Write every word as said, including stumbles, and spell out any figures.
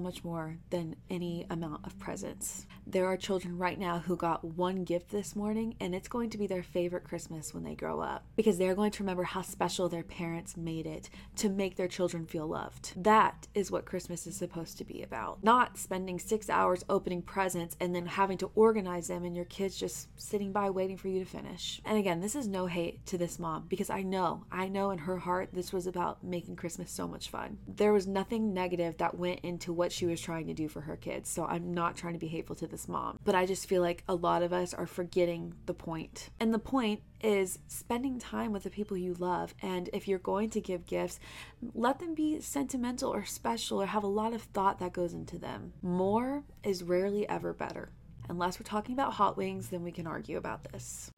much more than any amount of presents. There are children right now who got one gift this morning, and it's going to be their favorite Christmas when they grow up, because they're going to remember how special their parents made it to make their children feel loved. That is what Christmas is supposed to be about. Not spending six hours opening presents and then having to organize them and your kids just sitting by waiting for you to finish. And again, this is no hate to this mom, because I know, I know in her heart this was about making Christmas so much fun. There was nothing negative that went into what she was trying to do for her kids, so I'm not trying to be hateful to this mom. But I just feel like a lot of us are forgetting the point. And the point is spending time with the people you love. And if you're going to give gifts, let them be sentimental or special or have a lot of thought that goes into them. More is rarely ever better. Unless we're talking about hot wings, then we can argue about this.